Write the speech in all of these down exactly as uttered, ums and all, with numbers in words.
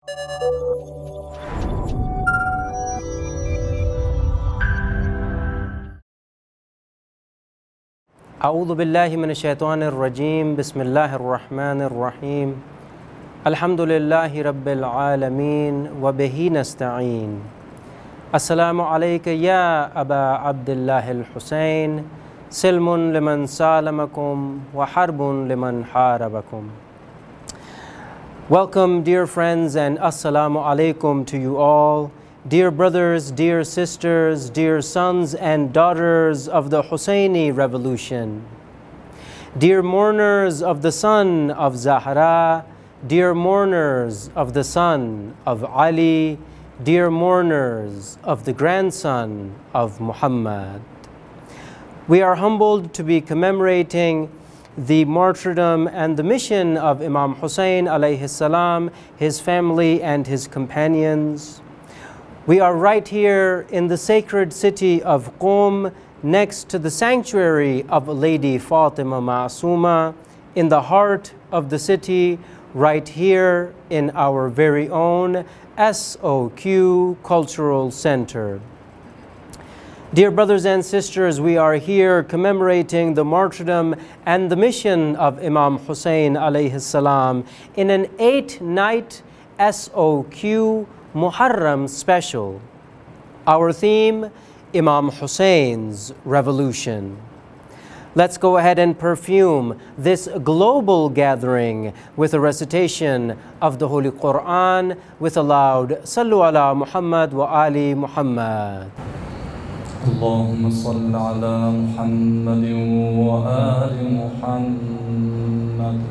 أعوذ بالله من الشيطان الرجيم بسم الله الرحمن الرحيم الحمد لله رب العالمين وبه نستعين السلام عليك يا أبا عبد الله الحسين سلم لمن سالمكم وحرب لمن حاربكم. Welcome, dear friends, and assalamu alaikum to you all. Dear brothers, dear sisters, dear sons and daughters of the Husseini revolution. Dear mourners of the son of Zahra, dear mourners of the son of Ali, dear mourners of the grandson of Muhammad. We are humbled to be commemorating the martyrdom and the mission of Imam Hussein alayhi salam, his family and his companions. We are right here in the sacred city of Qom, next to the sanctuary of Lady Fatima Ma'asuma, in the heart of the city, right here in our very own S O Q Cultural Center. Dear brothers and sisters, we are here commemorating the martyrdom and the mission of Imam Hussein alayhi salam in an eight-night S O Q Muharram special. Our theme, Imam Hussein's Revolution. Let's go ahead and perfume this global gathering with a recitation of the Holy Quran with a loud Sallu ala Muhammad wa Ali Muhammad. Allahumma salli ala Muhammadin wa ali Muhammad.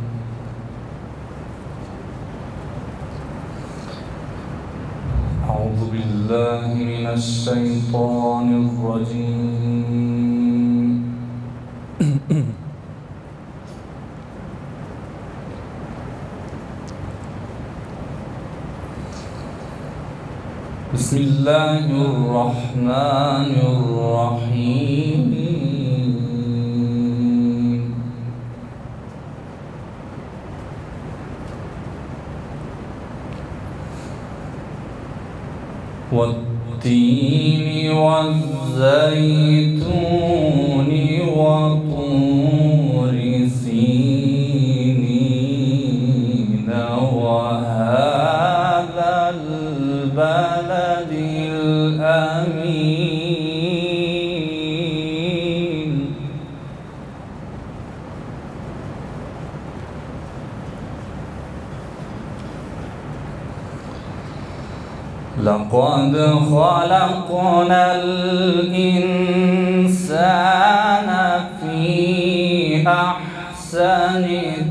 أعوذ بالله من الشيطان الرجيم بسم الله الرحمن الرحيم والتين والزيتون وطور سينين وهذا البلد الأمين لقد خلقنا الإنسان في أحسن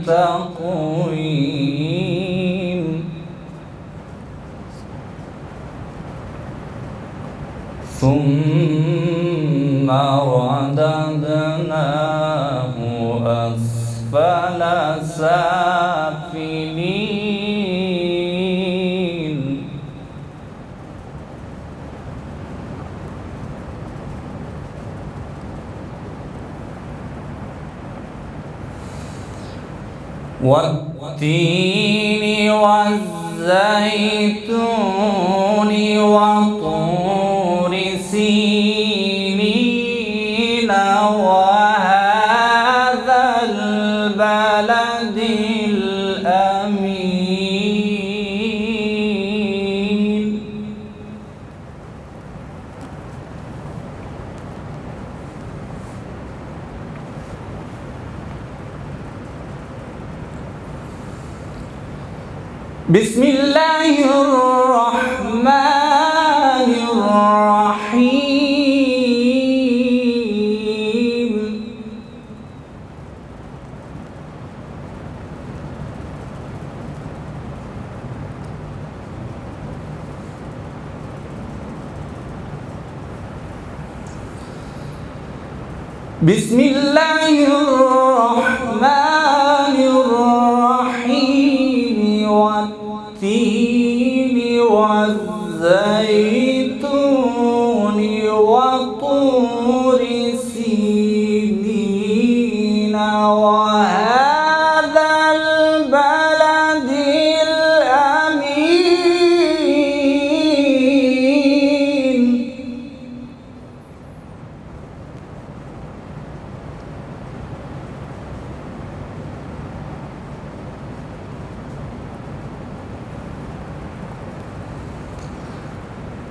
تقويم ثم رددناه أسفل سافلين والتين والزيتون وطور سينين وهذا البلد الأمين بسم الله الرحمن الرحيم بسم الله الرحمن الرحيم والتين والزيتون وطور سينين وهذا البلد الأمين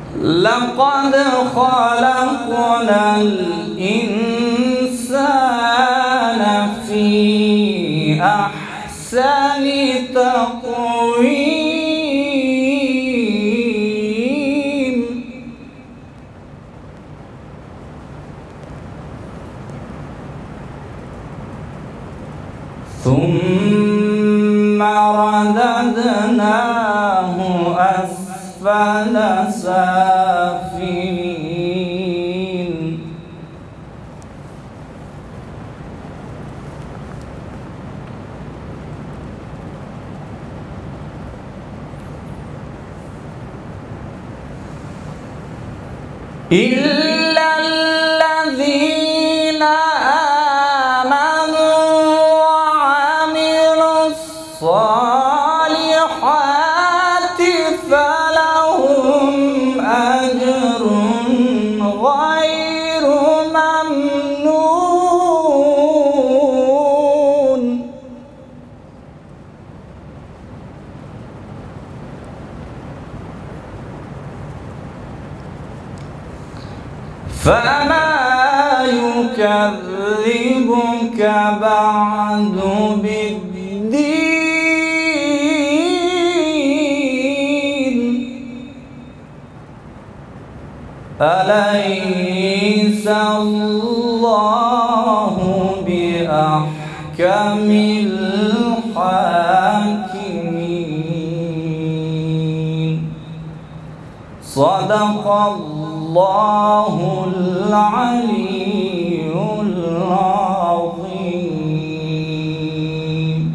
لقد خلقنا الإنسان في أحسن تقويم ثم رددناه أسفل سافلين إلا الذين آمنوا وعملوا الصالحات فلهم أجر غير ممنون فما يكذبك بعد بالدين أليس الله بأحكم الحاكمين صدق الله العلي العظيم.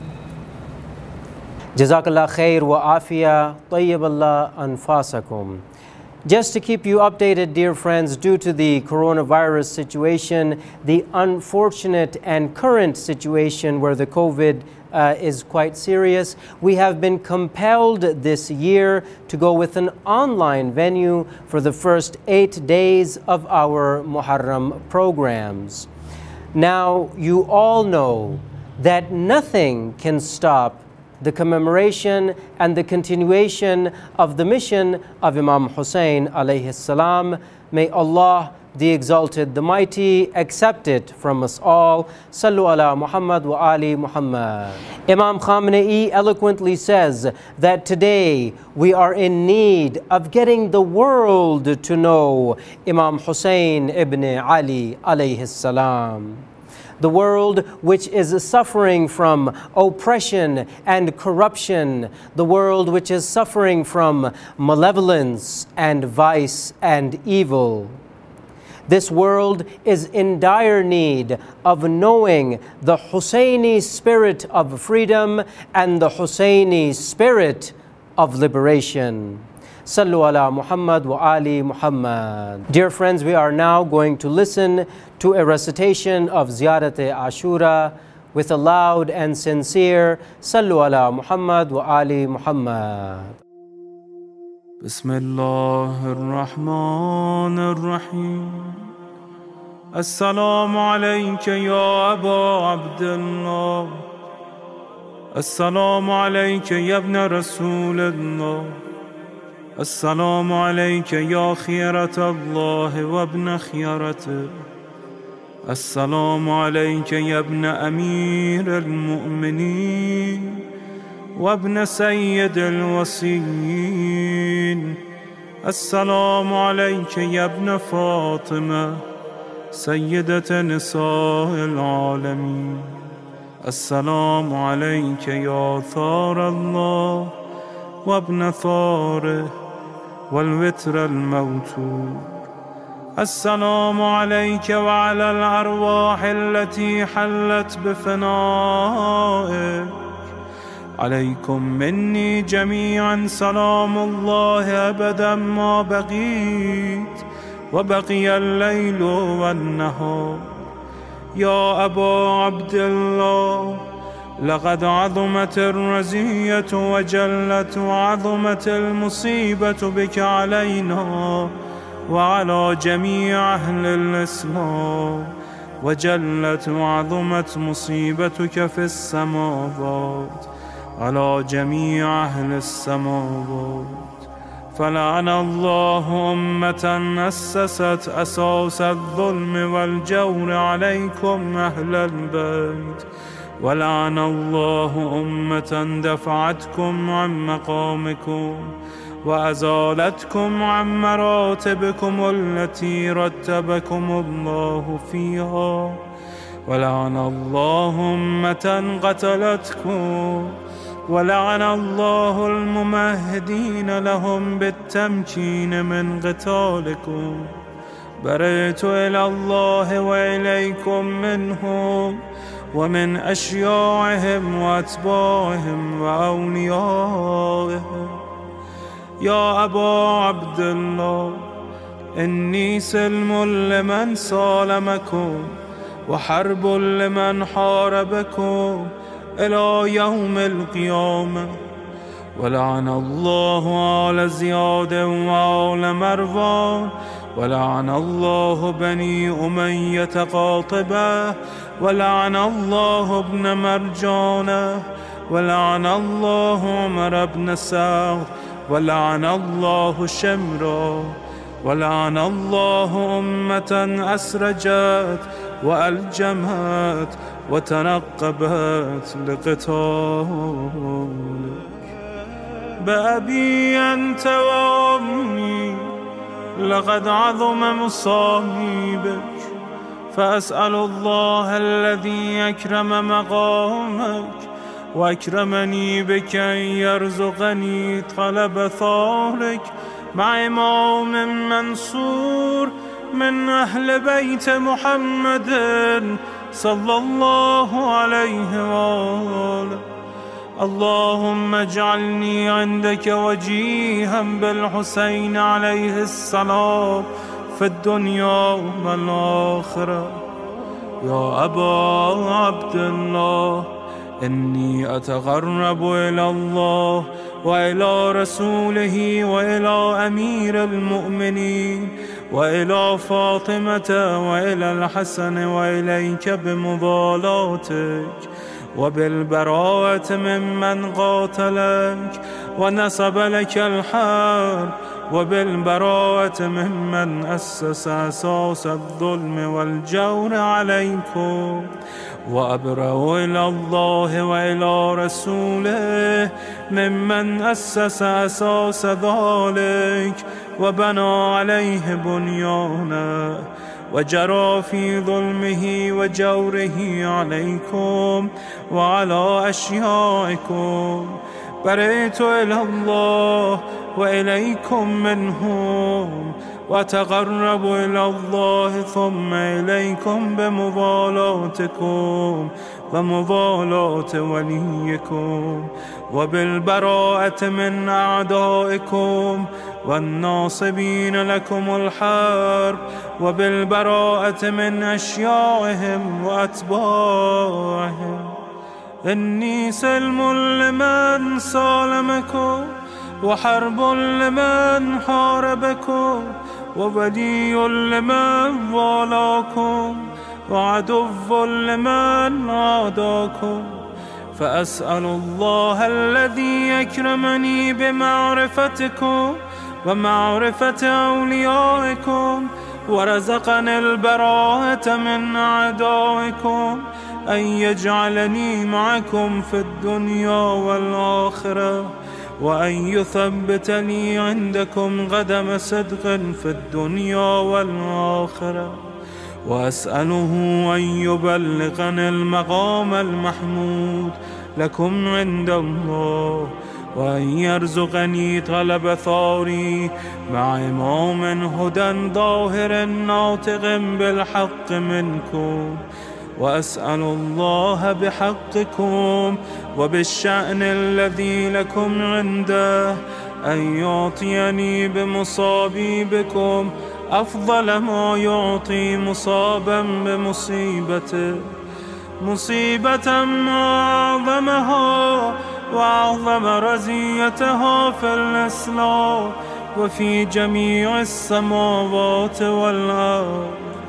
Jazakallah khair wa afia, tayyiballah anfasakum. Just to keep you updated, dear friends, due to the coronavirus situation, the unfortunate and current situation where the COVID uh, is quite serious, we have been compelled this year to go with an online venue for the first eight days of our Muharram programs. Now, you all know that nothing can stop the commemoration and the continuation of the mission of Imam Hussein alayhi salam. May Allah, the Exalted, the Mighty, accept it from us all. Sallu ala Muhammad wa ali Muhammad. Imam Khamenei eloquently says that today we are in need of getting the world to know Imam Hussein ibn Ali alayhi salam. The world which is suffering from oppression and corruption, the world which is suffering from malevolence and vice and evil. This world is in dire need of knowing the Husseini spirit of freedom and the Husseini spirit of liberation. Sallu ala Muhammad wa ali Muhammad. Dear friends, we are now going to listen to a recitation of Ziyarat-e Ashura with a loud and sincere Sallu ala Muhammad wa ali Muhammad. Bismillahir-Rahmanir-Rahim. Assalamu alayka ya Aba Abdullah. Assalamu alayka ya ibn Rasulullah. السلام عليك يا خيرة الله وابن خيرته. السلام عليك يا ابن أمير المؤمنين وابن سيد الوصيين. السلام عليك يا ابن فاطمة سيدة نساء العالمين. السلام عليك يا ثار الله وابن ثاره والوتر الموتور. السلام عليك وعلى الأرواح التي حلت بفنائك. عليكم مني جميعا سلام الله أبدا ما بقيت وبقي الليل والنهار. يا أبا عبد الله، لقد عظمت الرزية وجلت وعظمت المصيبة بك علينا وعلى جميع أهل الإسلام، وجلت وعظمت مصيبتك في السماوات على جميع أهل السماوات. فلعن الله أمة أسست أساس الظلم والجور عليكم أهل البيت، ولعن الله أمة دفعتكم عن مقامكم وأزالتكم عن مراتبكم التي رتبكم الله فيها، ولعن الله أمة قتلتكم، ولعن الله الممهدين لهم بالتمكين من قتالكم. برئت إلى الله وإليكم منهم ومن أشياعهم وأتباعهم وأوليائهم. يا أبا عبد الله، إني سلم لمن سالمكم وحرب لمن حاربكم إلى يوم القيامة. ولعن الله آل زياد وآل مروان، ولعن الله بني أمية قاطبة، ولعن الله ابن مرجانة، ولعن الله عمر بن سعد، ولعن الله شمرا، ولعن الله أمة أسرجت وألجمت وتنقبت لقتالك. بأبي أنت وأمي لقد عظم مصابيبك، فأسأل الله الذي أكرم مقامك وأكرمني بك أن يرزقني طلب ثارك مع إمام منصور من أهل بيت محمد صلى الله عليه وآله. اللهم اجعلني عندك وجيها بالحسين عليه السلام في الدنيا والآخرة. يا أبا عبد الله، إني أتقرب إلى الله وإلى رسوله وإلى أمير المؤمنين وإلى فاطمة وإلى الحسن وإليك بمضالاتك وبالبراءة ممن قاتلك ونصب لك الحرب، وبالبراءة ممن أسس أساس الظلم والجور عليكم. وأبرأ إلى الله وإلى رسوله ممن أسس أساس ذلك وبنى عليه بنيانا وجرى في ظلمه وجوره عليكم وعلى أشيائكم. برئت إلى الله وإليكم منهم، وتقرب إلى الله ثم إليكم بمضالاتكم ومضالاة وليكم، وبالبراءة من أعدائكم والناصبين لكم الحرب، وبالبراءة من أشيائهم وأتباعهم. إني سلم لمن سالمكم وحرب لمن حاربكم وولي لمن والاكم وعدو لمن عاداكم. فأسأل الله الذي أكرمني بمعرفتكم ومعرفة أوليائكم ورزقني البراءة من أعدائكم أن يجعلني معكم في الدنيا والآخرة، وأن يثبتني عندكم قدم صدق في الدنيا والآخرة. وأسأله أن يبلغني المقام المحمود لكم عند الله، وأن يرزقني طلب ثاري مع إمام هدى ظاهر ناطق بالحق منكم. وأسأل الله بحقكم وبالشأن الذي لكم عنده أن يعطيني بمصابيبكم أفضل ما يعطي مصابا بمصيبته، مصيبة ما أعظمها وأعظم رزيتها في الإسلام وفي جميع السماوات والأرض.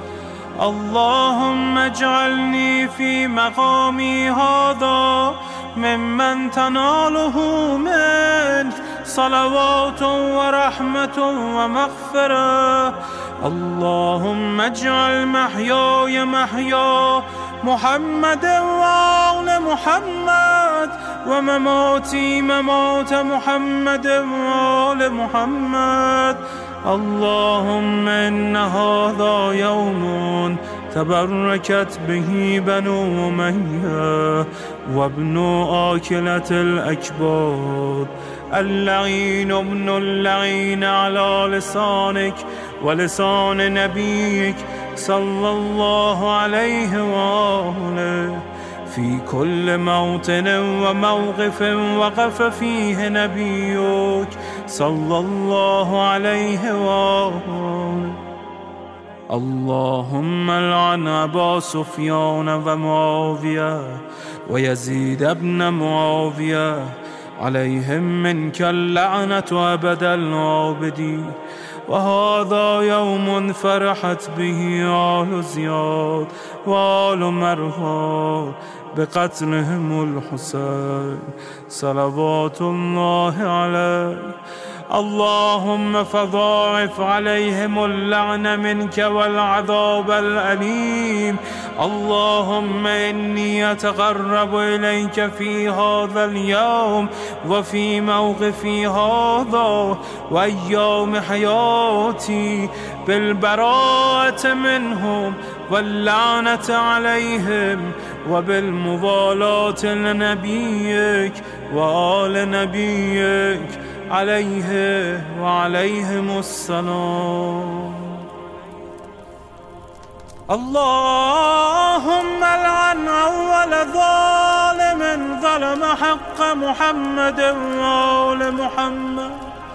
اللهم اجعلني في مقامي هذا ممن تناله منك صلوات ورحمة ومغفرة. اللهم اجعل محياي محيا محمد وآل محمد، ومماتي ممات محمد وآل محمد. اللهم إن هذا يوم تبركت به بنو أمية وابن آكلة الأكباد، اللعين ابن اللعين على لسانك ولسان نبيك صلى الله عليه وآله، في كل موطن وموقف وقف فيه نبيك صلى الله عليه وآله. اللهم العن أبا سفيان ومعاوية ويزيد بن معاوية، عليهم منك اللعنة أبد العابدين. وهذا يوم فرحت به آل زياد وآل مروان بقتلهم الحسين صلوات الله عليه. اللهم فضاعف عليهم اللعن منك والعذاب الأليم. اللهم إني أتقرب إليك في هذا اليوم وفي موقفي هذا وأيام حياتي بالبراءة منهم واللعنة عليهم، وبالموالاة لنبيك وآل نبيك عليه وعليهم السلام. اللهم العن أول ظالم ظلم حق محمد وآل محمد،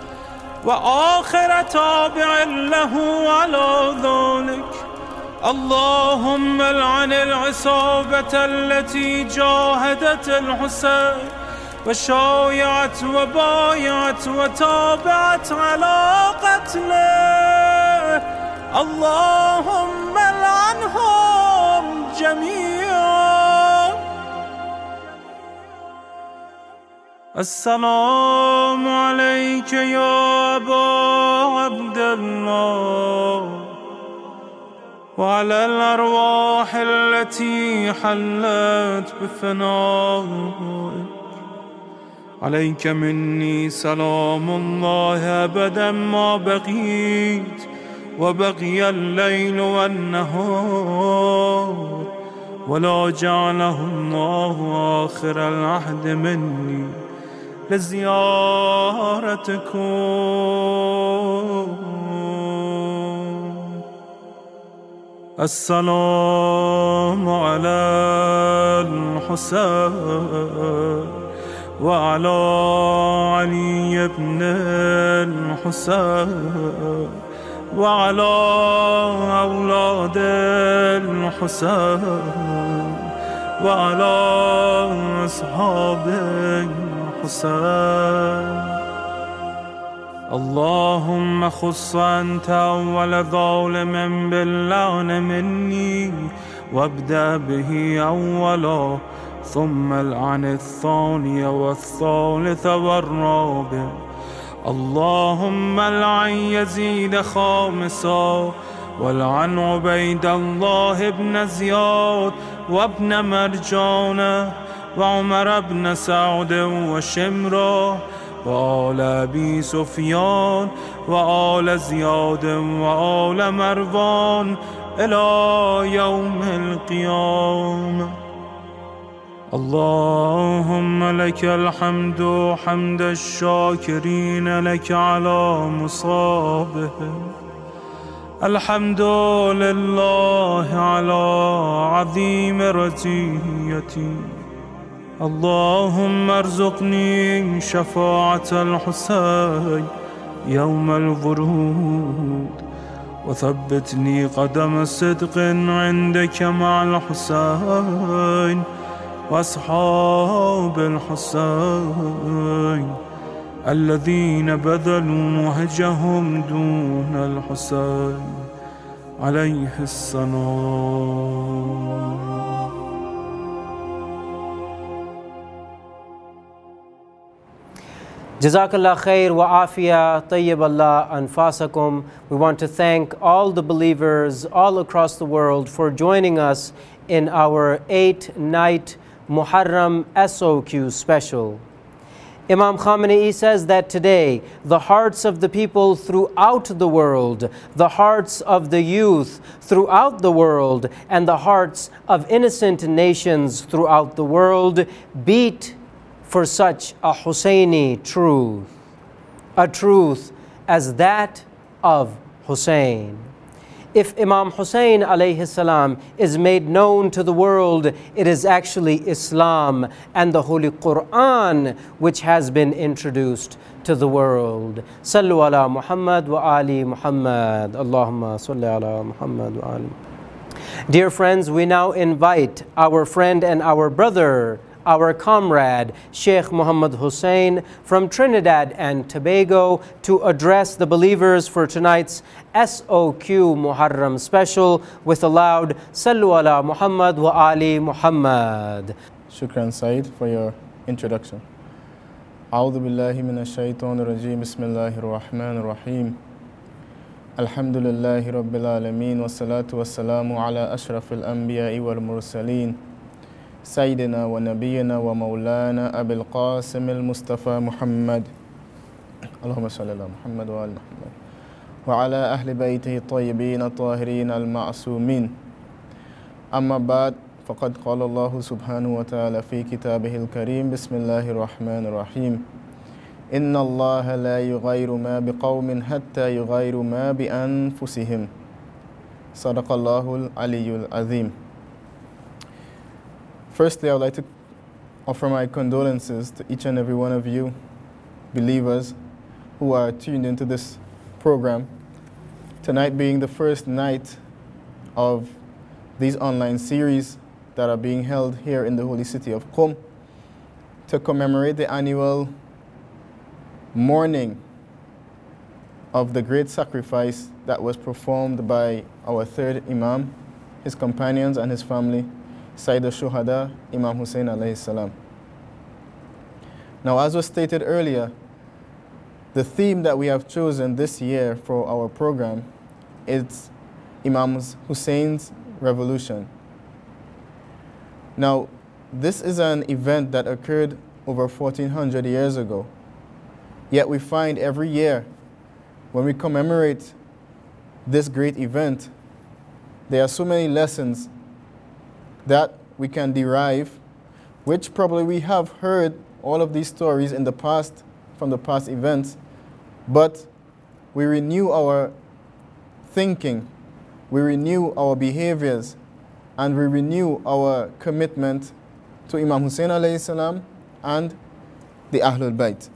وآخر تابع له على ذلك. اللهم العن العصابة التي جاهدت الحسين وشايعت وبايعت وتابعت على قتله. اللهم لعنهم جميعا. السلام عليك يا أبا عبد الله، وعلى الأرواح التي حلت بفنائك. عليك مني سلام الله أبدا ما بقيت وبقي الليل والنهار، ولا جعله الله آخر العهد مني لزيارتكم. السلام على الحسين وعلى علي بن الحسين وعلى أولاد الحسين وعلى أصحاب الحسين. اللهم خص أنت أول ظالم باللعن مني، وابدأ به أولا، ثم العن الثاني والثالث والرابع. اللهم العن يزيد خامسا، والعن عبيد الله بن زياد وابن مرجانة وعمر بن سعد وشمرة وآل أبي سفيان وآل زياد وآل مروان إلى يوم القيامة. اللهم لك الحمد حمد الشاكرين لك على مصابهم. الحمد لله على عظيم رزيتي. اللهم ارزقني شفاعة الحسين يوم الورود، وثبتني قدم صدق عندك مع الحسين وأصحاب الحسين الذين بذلوا وهجهم دون الحسين عليه السلام. Jazakallah khair wa afiya tayyib Allah anfasakum. We want to thank all the believers all across the world for joining us in our eight-night Muharram S O Q special. Imam Khamenei says that today, the hearts of the people throughout the world, the hearts of the youth throughout the world, and the hearts of innocent nations throughout the world beat for such a Husseini truth, a truth as that of Hussein. If Imam Hussein alayhi salam is made known to the world, it is actually Islam and the Holy Quran which has been introduced to the world. Sallu ala Muhammad wa ali Muhammad. Allahumma salli ala Muhammad wa ali. Dear friends, we now invite our friend and our brother, our comrade, Sheikh Muhammad Hussein from Trinidad and Tobago, to address the believers for tonight's S O Q Muharram special with a loud Sallu ala Muhammad wa ali Muhammad. Shukran Said for your introduction. A'udhu billahi minash shaitanir rajim. Bismillahir rahmanir rahim. Alhamdulillahi rabbil alameen wa salatu wa salamu ala ashrafil anbiya'i wal mursaleen. سيدنا ونبينا ومولانا أبي القاسم المصطفى محمد اللهم صل على محمد وآل محمد وعلى أهل بيته الطيبين الطاهرين المعصومين أما بعد فقد قال الله سبحانه وتعالى في كتابه الكريم بسم الله الرحمن الرحيم إن الله لا يغير ما بقوم حتى يغيروا ما بأنفسهم صدق الله العلي العظيم. Firstly, I would like to offer my condolences to each and every one of you believers who are tuned into this program. Tonight being the first night of these online series that are being held here in the holy city of Qom to commemorate the annual mourning of the great sacrifice that was performed by our third Imam, his companions and his family, Sayyid al-Shuhada, Imam Hussein alayhi salam. Now, as was stated earlier, the theme that we have chosen this year for our program is Imam Hussein's revolution. Now, this is an event that occurred over fourteen hundred years ago. Yet we find every year when we commemorate this great event, there are so many lessons that we can derive, which probably we have heard all of these stories in the past, from the past events, but we renew our thinking, we renew our behaviors, and we renew our commitment to Imam Hussein alayhi salam and the Ahlul Bayt.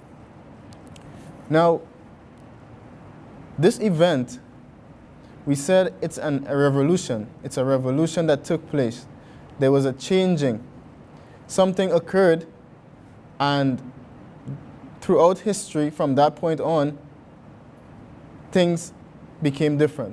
Now, this event, we said it's an, a revolution. It's a revolution that took place. There was a changing. Something occurred, and throughout history, from that point on, things became different.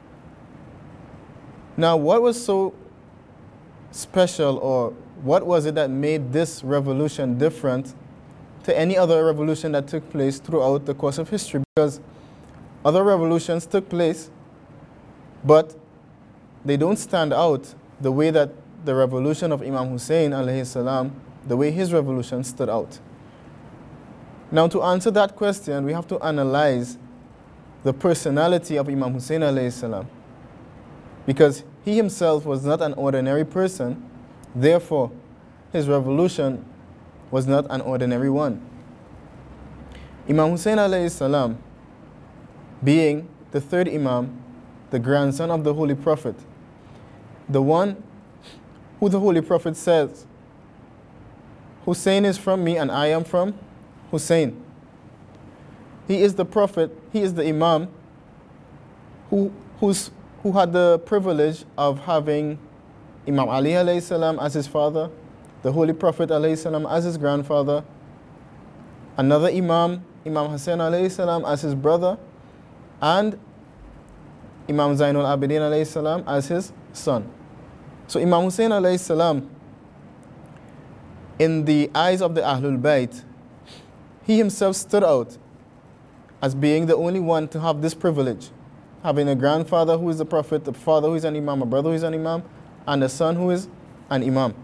Now, what was so special, or what was it that made this revolution different to any other revolution that took place throughout the course of history? Because other revolutions took place, but they don't stand out the way that the revolution of Imam Hussein alayhi salam, the way his revolution stood out. Now, to answer that question, we have to analyze the personality of Imam Hussein alayhi salam, because he himself was not an ordinary person. Therefore, his revolution was not an ordinary one. Imam Hussein alayhi salam, being the third Imam, the grandson of the Holy Prophet, the one who the Holy Prophet says, Hussein is from me and I am from Hussein. He is the Prophet, he is the Imam who, who's, who had the privilege of having Imam Ali alayhi salam as his father, the Holy Prophet alayhi salam as his grandfather, another Imam, Imam Hussein alayhi salam as his brother, and Imam Zainul Abidin alayhi salam as his son. So Imam Hussein alayhi salam, in the eyes of the Ahlul Bayt, he himself stood out as being the only one to have this privilege, having a grandfather who is a prophet, a father who is an imam, a brother who is an imam, and a son who is an imam.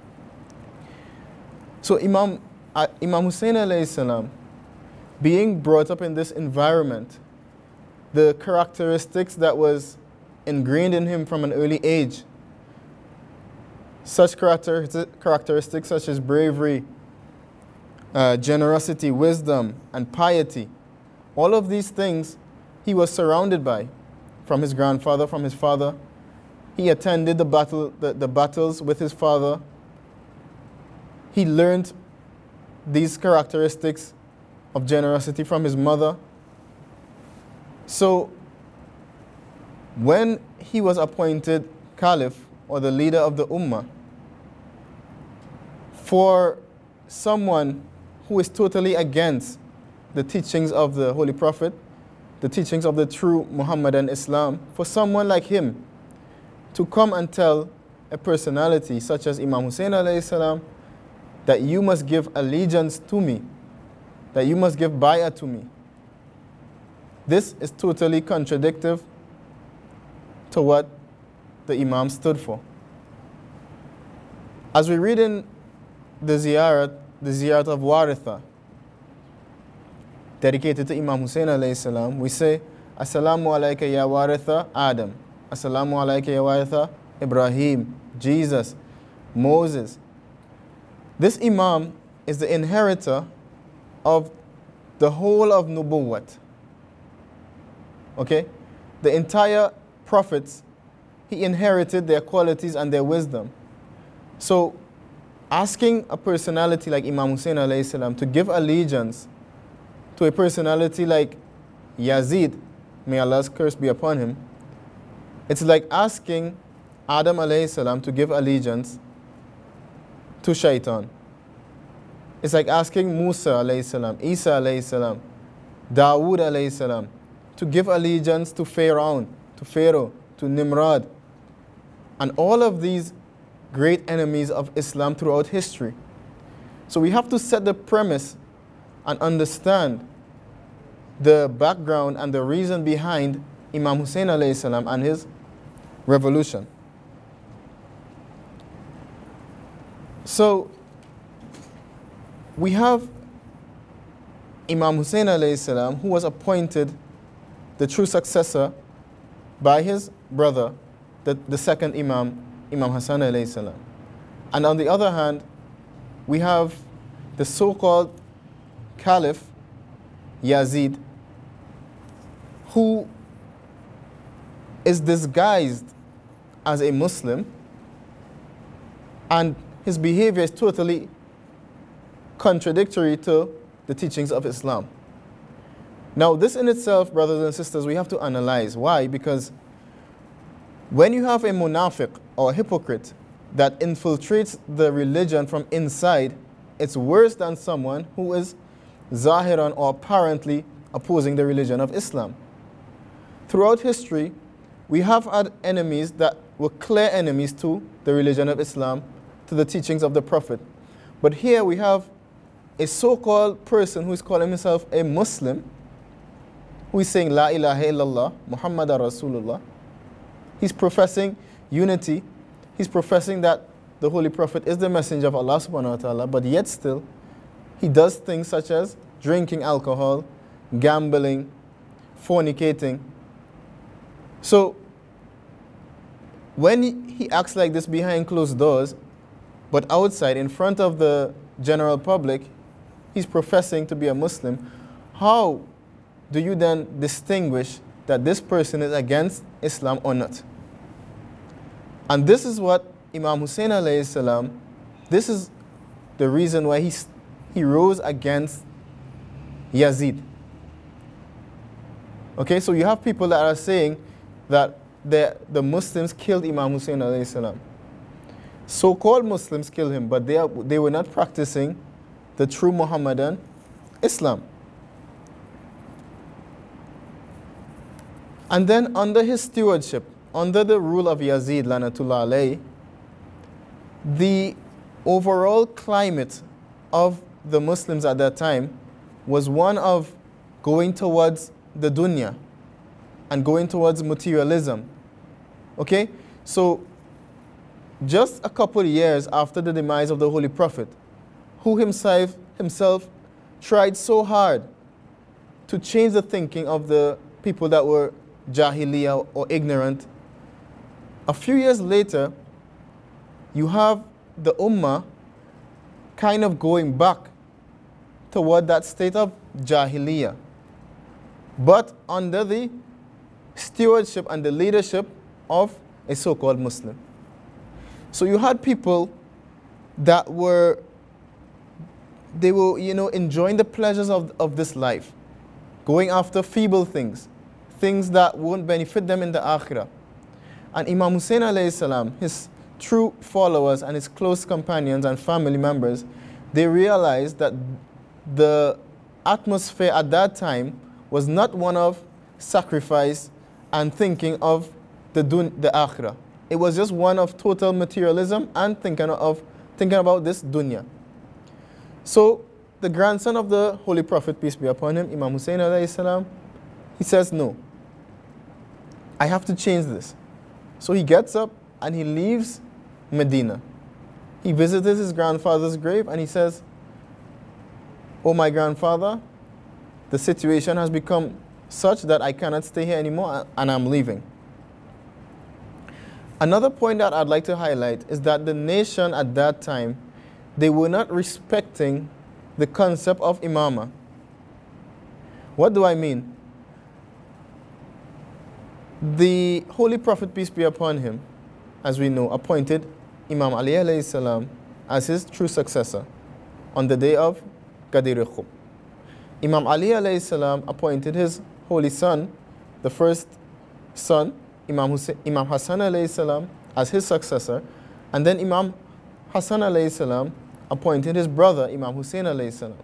So Imam, uh, Imam Hussein alayhi salam, being brought up in this environment, the characteristics that was ingrained in him from an early age, such character, characteristics such as bravery, uh, generosity, wisdom, and piety, all of these things he was surrounded by from his grandfather, from his father. He attended the, battle, the, the battles with his father. He learned these characteristics of generosity from his mother. So when he was appointed caliph, or the leader of the ummah, for someone who is totally against the teachings of the Holy Prophet, the teachings of the true Muhammadan Islam, for someone like him to come and tell a personality such as Imam Hussein alayhi salam that you must give allegiance to me, that you must give bay'ah to me, this is totally contradictory to what the Imam stood for. As we read in the ziyarat, the ziyarat of Waritha, dedicated to Imam Hussein alayhi salam, we say, Assalamu alayka ya Waritha Adam, Assalamu alayka ya Waritha Ibrahim, Jesus, Moses. This Imam is the inheritor of the whole of Nubuwwat. Okay? The entire prophets, he inherited their qualities and their wisdom. So, asking a personality like Imam Hussein alayhi salam to give allegiance to a personality like Yazid, may Allah's curse be upon him, it's like asking Adam alayhi salam to give allegiance to Shaitan. It's like asking Musa alayhi salam, Isa alayhi salam, Dawood alayhi salam to give allegiance to Pharaoh, to Pharaoh, to Nimrod, and all of these great enemies of Islam throughout history. So we have to set the premise and understand the background and the reason behind Imam Hussein alayhi salam and his revolution. So we have Imam Hussein alayhi salam, who was appointed the true successor by his brother, the, the second Imam, Imam Hassan alayhi salam. And on the other hand, we have the so-called Caliph Yazid, who is disguised as a Muslim, and his behavior is totally contradictory to the teachings of Islam. Now, this in itself, brothers and sisters, we have to analyze. Why? Because when you have a munafiq or a hypocrite that infiltrates the religion from inside, it's worse than someone who is zahiran or apparently opposing the religion of Islam. Throughout history, we have had enemies that were clear enemies to the religion of Islam, to the teachings of the Prophet. But here we have a so-called person who is calling himself a Muslim, who is saying La ilaha illallah, Muhammadan Rasulullah. He's professing unity. He's professing that the Holy Prophet is the messenger of Allah subhanahu wa ta'ala, but yet still, he does things such as drinking alcohol, gambling, fornicating. So, when he, he acts like this behind closed doors, but outside, in front of the general public, he's professing to be a Muslim, how do you then distinguish that this person is against Islam or not? And this is what Imam Hussein alayhi salam, this is the reason why he, he rose against Yazid. Okay, so you have people that are saying that the, the Muslims killed Imam Hussein alayhi salam. So-called Muslims killed him, but they, are, they were not practicing the true Muhammadan Islam. And then under his stewardship, under the rule of Yazid Lanatullah alayhi, the overall climate of the Muslims at that time was one of going towards the dunya and going towards materialism. Okay? So, just a couple of years after the demise of the Holy Prophet, who himself, himself tried so hard to change the thinking of the people that were jahiliyyah or ignorant, a few years later, you have the ummah kind of going back toward that state of jahiliyyah, but under the stewardship and the leadership of a so-called Muslim. So you had people that were, they were, you know, enjoying the pleasures of, of this life, going after feeble things, things that won't benefit them in the akhirah. And Imam Hussein alayhi salam, his true followers and his close companions and family members, they realized that the atmosphere at that time was not one of sacrifice and thinking of the dun the akhirah. It was just one of total materialism and thinking of thinking about this dunya. So the grandson of the Holy Prophet, peace be upon him, Imam Hussein alayhi salam, he says, no, I have to change this. So he gets up and he leaves Medina. He visits his grandfather's grave and he says, oh my grandfather, the situation has become such that I cannot stay here anymore and I'm leaving. Another point that I'd like to highlight is that the nation at that time, they were not respecting the concept of imamah. What do I mean? The Holy Prophet, peace be upon him, as we know, appointed Imam Ali alayhi salam as his true successor on the day of Ghadir Khum. Imam Ali alayhi salam appointed his holy son, the first son, Imam, Hussein, Imam Hassan alayhi salam, as his successor, and then Imam Hassan alayhi salam appointed his brother, Imam Hussein alayhi salam.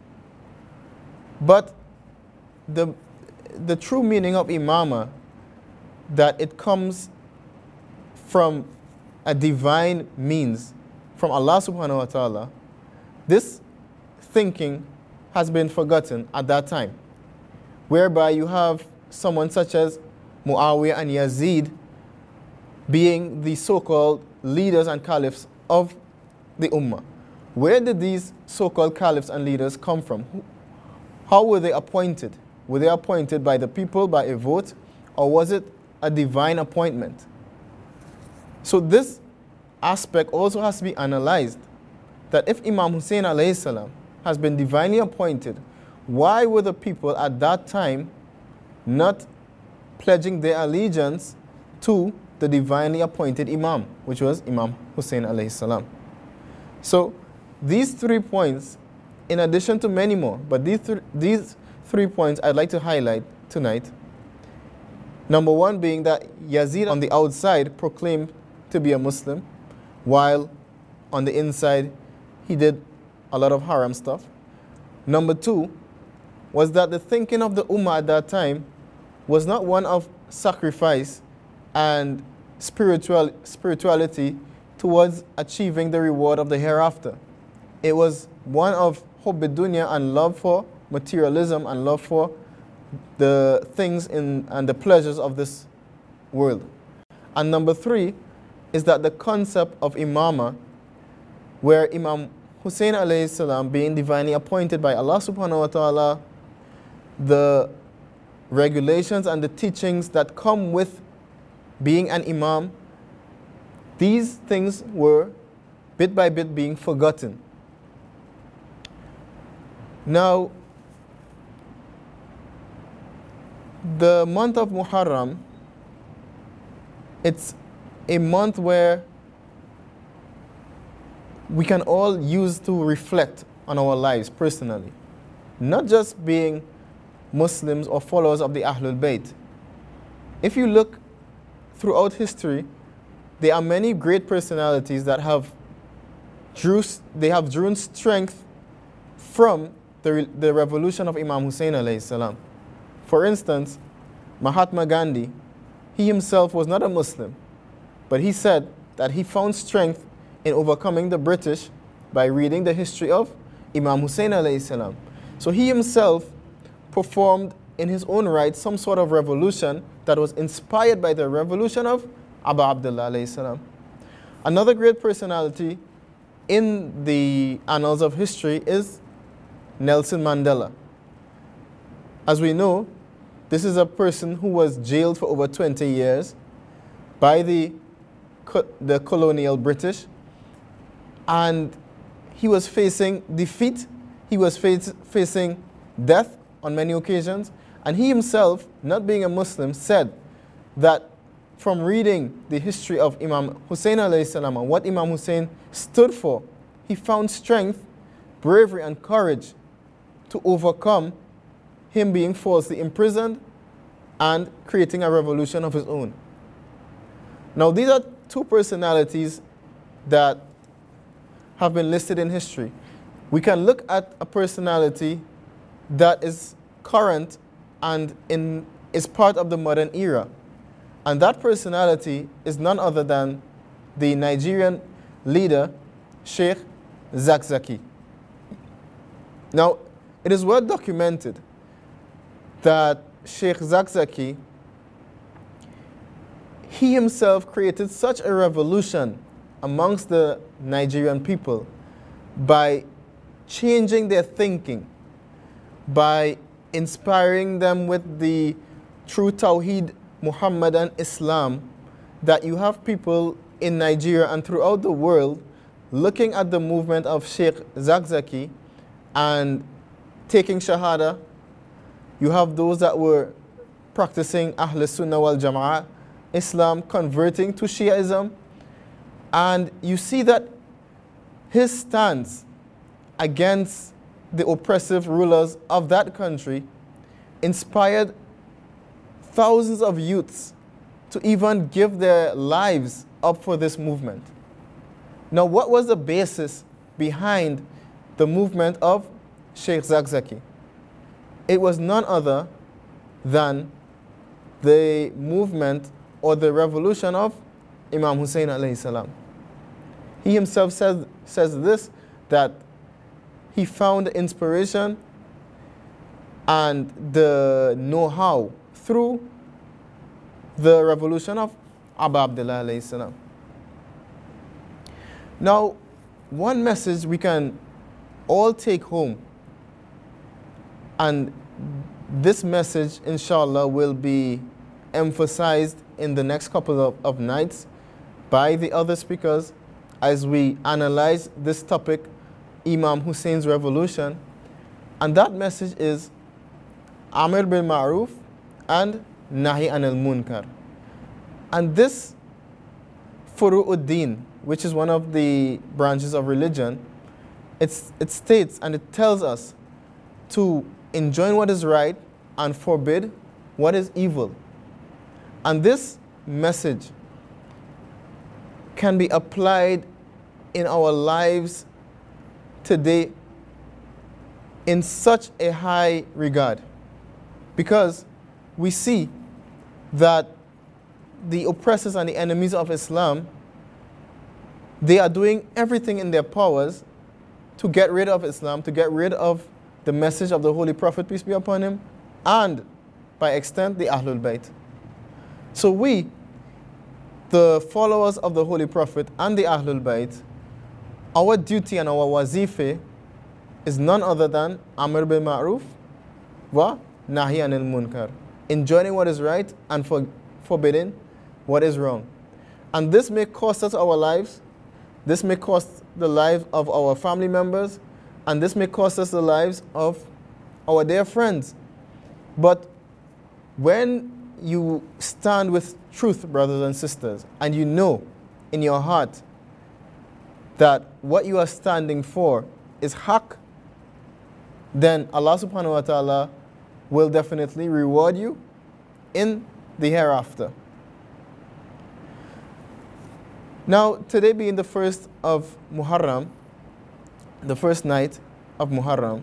But the, the true meaning of imamah, that it comes from a divine means, from Allah subhanahu wa ta'ala, this thinking has been forgotten at that time, whereby you have someone such as Muawiyah and Yazid being the so-called leaders and caliphs of the ummah. Where did these so-called caliphs and leaders come from? How were they appointed? Were they appointed by the people by a vote, or was it a divine appointment? So this aspect also has to be analyzed, that if Imam Hussein alayhi salam has been divinely appointed, why were the people at that time not pledging their allegiance to the divinely appointed Imam, which was Imam Hussein alayhi salam? So these three points, in addition to many more, but these, th these three points I'd like to highlight tonight. Number one being that Yazid on the outside proclaimed to be a Muslim, while on the inside he did a lot of haram stuff. Number two was that the thinking of the ummah at that time was not one of sacrifice and spiritual spirituality towards achieving the reward of the hereafter. It was one of hubb dunya and love for materialism and love for the things in, and the pleasures of this world. And number three is that the concept of imamah, where Imam Hussein alayhi salam being divinely appointed by Allah subhanahu wa ta'ala, the regulations and the teachings that come with being an imam, these things were bit by bit being forgotten. Now, the month of Muharram, it's a month where we can all use to reflect on our lives personally, not just being Muslims or followers of the Ahlul Bayt. If you look throughout history, there are many great personalities that have drew, they have drawn strength from the, the revolution of Imam Hussein alayhi salam. For instance, Mahatma Gandhi, he himself was not a Muslim, but he said that he found strength in overcoming the British by reading the history of Imam Hussein alayhi salam. So he himself performed in his own right some sort of revolution that was inspired by the revolution of Abu Abdullah alayhi salam. Another great personality in the annals of history is Nelson Mandela. As we know, this is a person who was jailed for over twenty years by the, the colonial British, and he was facing defeat, he was face, facing death on many occasions, and he himself, not being a Muslim, said that from reading the history of Imam Hussein alayhi salam and what Imam Hussein stood for, he found strength, bravery, and courage to overcome him being falsely imprisoned and creating a revolution of his own. Now, these are two personalities that have been listed in history. We can look at a personality that is current and in, is part of the modern era. And that personality is none other than the Nigerian leader, Sheikh Zakzaki. Now, it is well documented that Sheikh Zakzaki, he himself created such a revolution amongst the Nigerian people by changing their thinking, by inspiring them with the true Tawheed, Muhammadan Islam, that you have people in Nigeria and throughout the world looking at the movement of Sheikh Zakzaki and taking Shahada. You have those that were practicing Ahl Sunnah wal Jama'ah Islam, converting to Shiaism, and you see that his stance against the oppressive rulers of that country inspired thousands of youths to even give their lives up for this movement. Now, what was the basis behind the movement of Sheikh Zakzaki? It was none other than the movement or the revolution of Imam Hussein alayhi salam. He himself says, says this, that he found inspiration and the know-how through the revolution of Abu Abdullah alayhi salam. Now, one message we can all take home, and this message, inshallah, will be emphasized in the next couple of, of nights by the other speakers as we analyze this topic, Imam Hussein's revolution. And that message is Amr bil Ma'ruf and Nahi anil Munkar. And this Furu'uddin, which is one of the branches of religion, it's, it states and it tells us to enjoin what is right and forbid what is evil. And this message can be applied in our lives today in such a high regard, because we see that the oppressors and the enemies of Islam, they are doing everything in their powers to get rid of Islam, to get rid of the message of the Holy Prophet, peace be upon him, and by extent the Ahlul Bayt. So we, the followers of the Holy Prophet and the Ahlul Bayt, our duty and our wazife is none other than Amr bil Ma'ruf wa Nahi anil Munkar, enjoining what is right and for, forbidding what is wrong. And this may cost us our lives, this may cost the lives of our family members, and this may cost us the lives of our dear friends. But when you stand with truth, brothers and sisters, and you know in your heart that what you are standing for is haqq, then Allah subhanahu wa ta'ala will definitely reward you in the hereafter. Now, today being the first of Muharram, the first night of Muharram,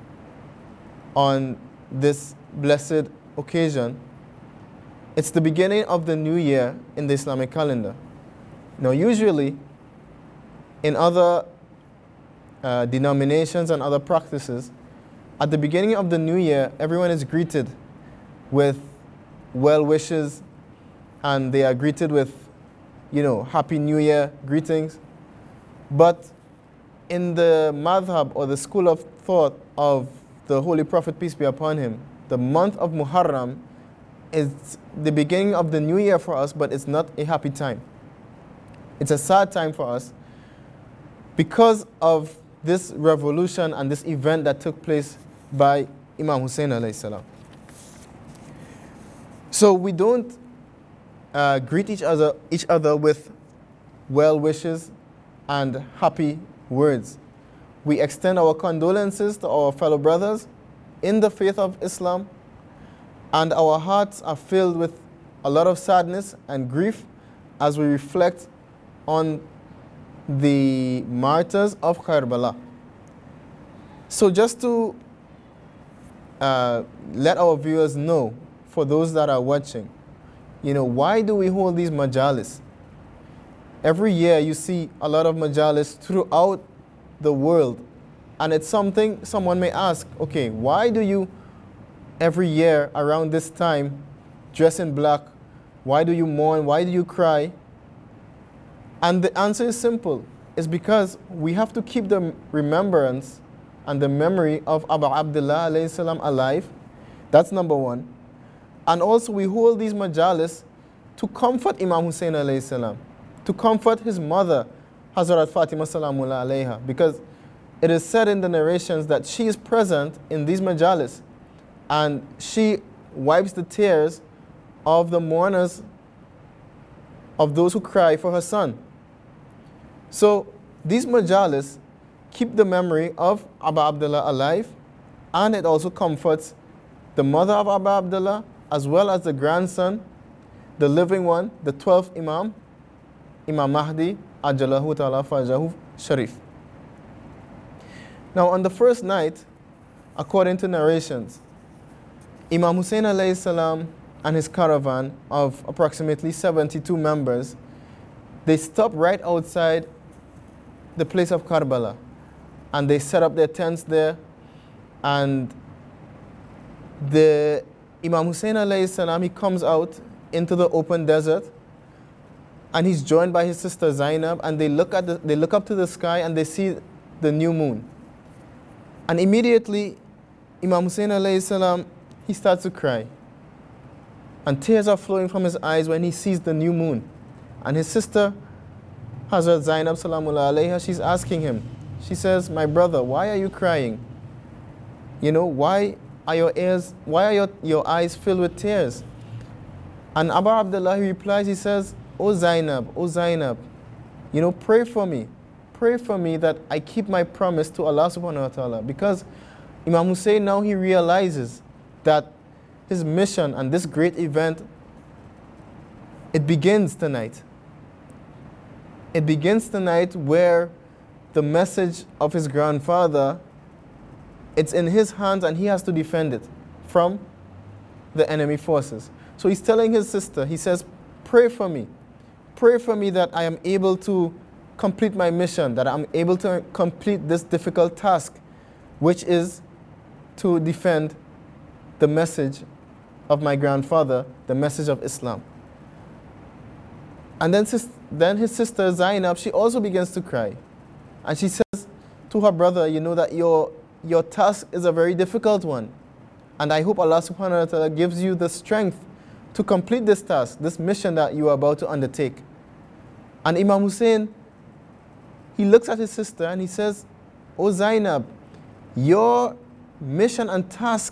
on this blessed occasion, it's the beginning of the new year in the Islamic calendar. Now, usually, in other uh, denominations and other practices, At the beginning of the new year, everyone is greeted with well wishes, and they are greeted with, you know, Happy New Year greetings. But in the madhab, or the school of thought of the Holy Prophet, peace be upon him, the month of Muharram is the beginning of the new year for us, but it's not a happy time. It's a sad time for us because of this revolution and this event that took place by Imam Hussein alayhi salam. So we don't uh, greet each other, each other with well wishes and happy words. We extend our condolences to our fellow brothers in the faith of Islam, and our hearts are filled with a lot of sadness and grief as we reflect on the martyrs of Karbala. So just to uh, let our viewers know, for those that are watching, you know, why do we hold these majalis? Every year you see a lot of majalis throughout the world, and it's something someone may ask, okay, why do you every year around this time dress in black? Why do you mourn? Why do you cry? And the answer is simple. It's because we have to keep the remembrance and the memory of Abu Abdullah alayhi salam alive. That's number one. And also we hold these majalis to comfort Imam Hussein alayhi salam, to comfort his mother, Hazrat Fatima salamullah alayha, because it is said in the narrations that she is present in these majalis and she wipes the tears of the mourners, of those who cry for her son. So these majalis keep the memory of Abu Abdullah alive, and it also comforts the mother of Abu Abdullah as well as the grandson, the living one, the twelfth Imam, Imam Mahdi, Ajalahu Ta'ala Fajahu Sharif. Now on the first night, according to narrations, Imam Hussein alayhi salam and his caravan of approximately seventy-two members, they stopped right outside the place of Karbala, and they set up their tents there, and the Imam Hussein alayhi salam, he comes out into the open desert, and he's joined by his sister Zainab, and they look at the, they look up to the sky and they see the new moon. And immediately Imam Hussein alayhi salam, he starts to cry, and tears are flowing from his eyes when he sees the new moon. And his sister Hazrat Zainab salamullah alayha, she's asking him, she says, my brother, why are you crying? You know, why are your ears, why are your, your eyes filled with tears? And Abu Abdullah, he replies, he says, O Zainab, O Zainab, you know, pray for me. Pray for me that I keep my promise to Allah subhanahu wa ta'ala. Because Imam Hussein now he realizes that his mission and this great event, it begins tonight. It begins tonight where the message of his grandfather, it's in his hands and he has to defend it from the enemy forces. So he's telling his sister, he says, pray for me. Pray for me that I am able to complete my mission, that I'm able to complete this difficult task, which is to defend the message of my grandfather, the message of Islam. And then, then his sister Zainab, she also begins to cry. And she says to her brother, you know that your, your task is a very difficult one. And I hope Allah subhanahu wa ta'ala gives you the strength to complete this task, this mission that you are about to undertake. And Imam Hussein, he looks at his sister and he says, O Zainab, your mission and task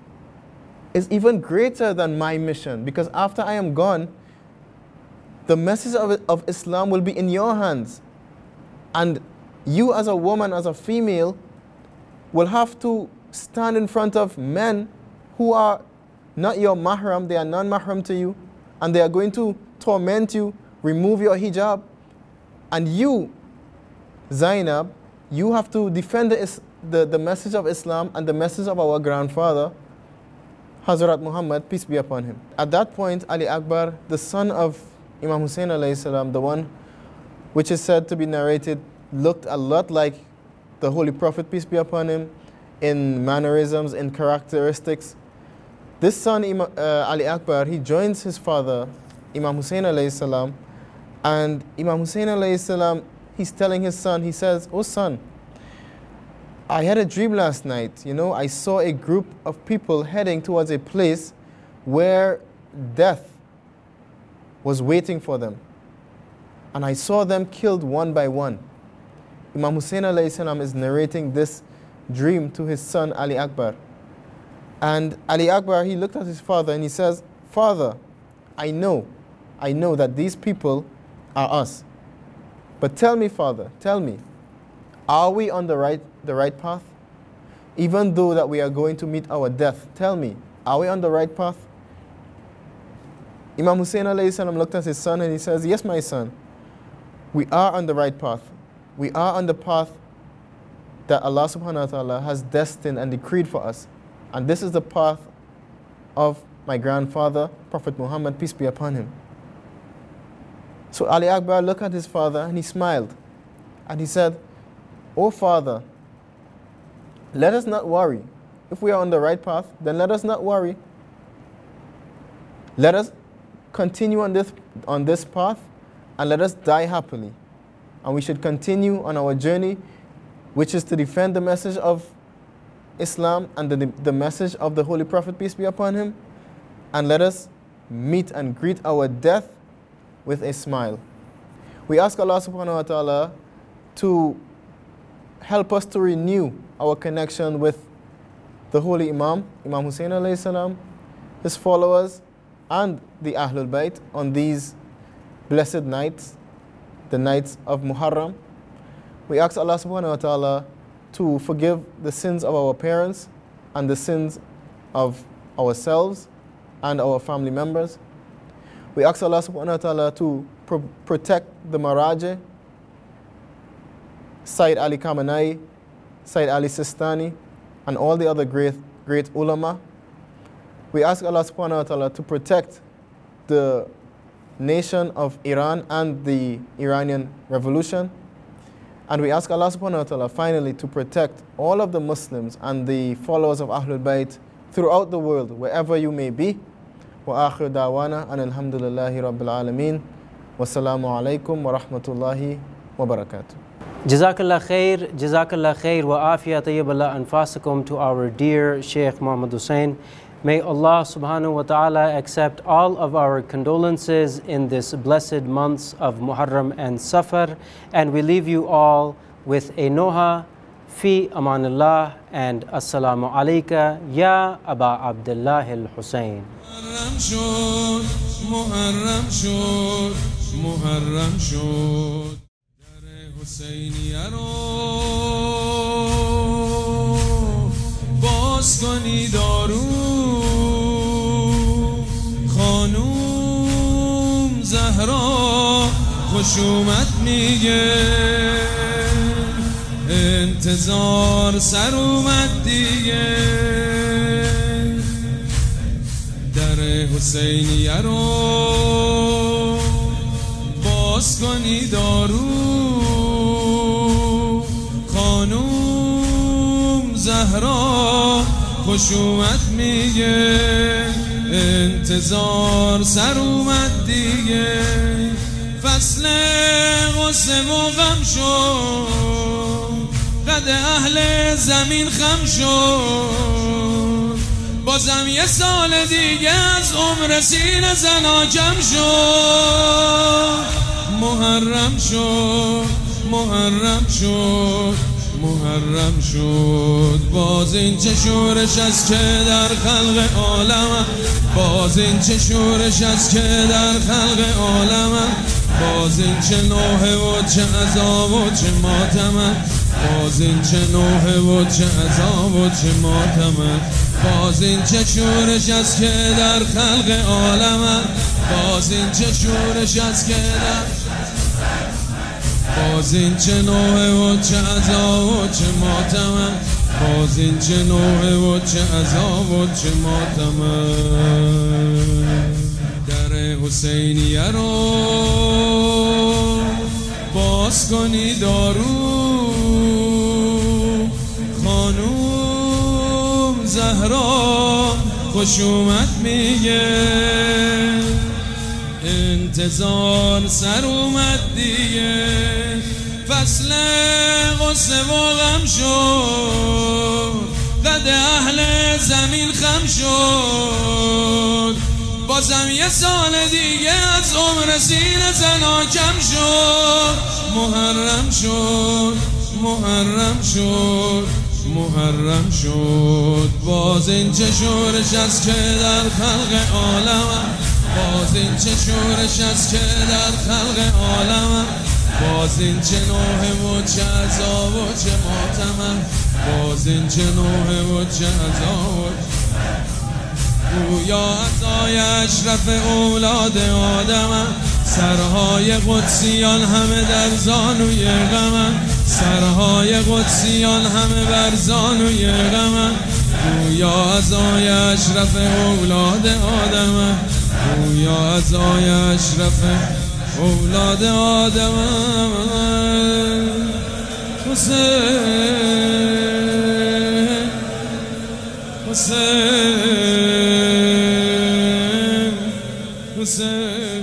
is even greater than my mission, because after I am gone, the message of, of Islam will be in your hands. And you as a woman, as a female, will have to stand in front of men who are not your mahram, they are non-mahram to you, and they are going to torment you, remove your hijab. And you, Zainab, you have to defend the, the, the message of Islam and the message of our grandfather, Hazrat Muhammad, peace be upon him. At that point, Ali Akbar, the son of Imam Hussein alayhi salam, the one which is said to be narrated, looked a lot like the Holy Prophet, peace be upon him. in mannerisms, in characteristics. This son, Imam, uh, Ali Akbar, he joins his father, Imam Hussein alayhi salam, and Imam Hussein alayhi salam, he's telling his son, he says, "Oh son, I had a dream last night. You know, I saw a group of people heading towards a place where death was waiting for them. And I saw them killed one by one." Imam Hussein alayhi salam is narrating this dream to his son Ali Akbar. And Ali Akbar, he looked at his father and he says, "Father, I know, I know that these people are us. But tell me, father, tell me, are we on the right, the right path? Even though that we are going to meet our death, tell me, are we on the right path?" Imam Hussein alayhi salam looked at his son and he says, "Yes, my son, we are on the right path. We are on the path that Allah subhanahu wa ta'ala has destined and decreed for us. And this is the path of my grandfather, Prophet Muhammad, peace be upon him." So Ali Akbar looked at his father and he smiled. And he said, "Oh father, let us not worry. If we are on the right path, then let us not worry. Let us continue on this, on this path and let us die happily. And we should continue on our journey, which is to defend the message of Islam and the, the message of the Holy Prophet, peace be upon him, and let us meet and greet our death with a smile." We ask Allah subhanahu wa ta'ala to help us to renew our connection with the Holy Imam, Imam Hussein alayhi salam, his followers, and the Ahlul Bayt on these blessed nights, the nights of Muharram. We ask Allah subhanahu wa ta'ala to forgive the sins of our parents and the sins of ourselves and our family members. We ask Allah subhanahu wa ta'ala to pro protect the Maraji, Sayyid Ali Khamenei, Sayyid Ali Sistani, and all the other great, great ulama. We ask Allah subhanahu wa ta'ala to protect the nation of Iran and the Iranian Revolution. And we ask Allah subhanahu wa ta'ala finally to protect all of the Muslims and the followers of Ahlul Bayt throughout the world, wherever you may be. Wa akhir da'wana an alhamdulillahi rabbil alameen. Wassalamu alaikum wa rahmatullahi wa barakatuh. Jazakallah khair, Jazakallah khair wa afiyat tayyiballah anfasikum to our dear Sheikh Muhammad Hussein. May Allah subhanahu wa ta'ala accept all of our condolences in this blessed months of Muharram and Safar. And we leave you all with a Noha, Fi Amanullah, and Assalamu alayka, Ya Aba Abdullah al-Hussein. Muharram shod, Muharram shod, Muharram shod. Dar Husseiniya ro baz kani daru. خانوم زهرا خوش اومد میگه انتظار سر اومد دیگه در حسینیه رو باز کنی دارو خانوم زهرا خوش اومد میگه انتظار سر اومد دیگه فصل غصه و غم شد قد اهل زمین خم شد بازم یه سال دیگه از عمر سین زنا کم شد محرم شد محرم شد محرم شد باز این چه شورش است که در خلق عالم باز این چه شورش است که در خلق عالم باز این چه نوحه و چه عذاب و چه ماتم باز این چه نوحه و چه عذاب و چه ماتم باز این چه شورش است که در خلق عالم باز این چه شورش است که در باز این چه نوحه و چه عذاب و چه ماتم باز این چه نوحه و چه عذاب و چه ماتم در حسینیه رو باز کنی دارو خانوم خوش اومد میگه انتظار سر اومد دیگه فصل غصه و غم شد قد اهل زمین خم شد بازم یه سال دیگه از عمر سینه زنا کم شد محرم شد محرم شد محرم شد باز این چه شورش است که در خلق عالم باز این چه شورش است که در خلق عالم باز این چه نوحه و چه عذاب و چه ماتم باز این چه نوحه و چه عذاب و گویا عطای اشرف اولاد آدم سرهای قدسیان همه در زانوی غم سرهای قدسیان همه بر زانوی غم گویا عطای اشرف اولاد آدم گویا عطای اشرف اولاد آدم حسین حسین حسین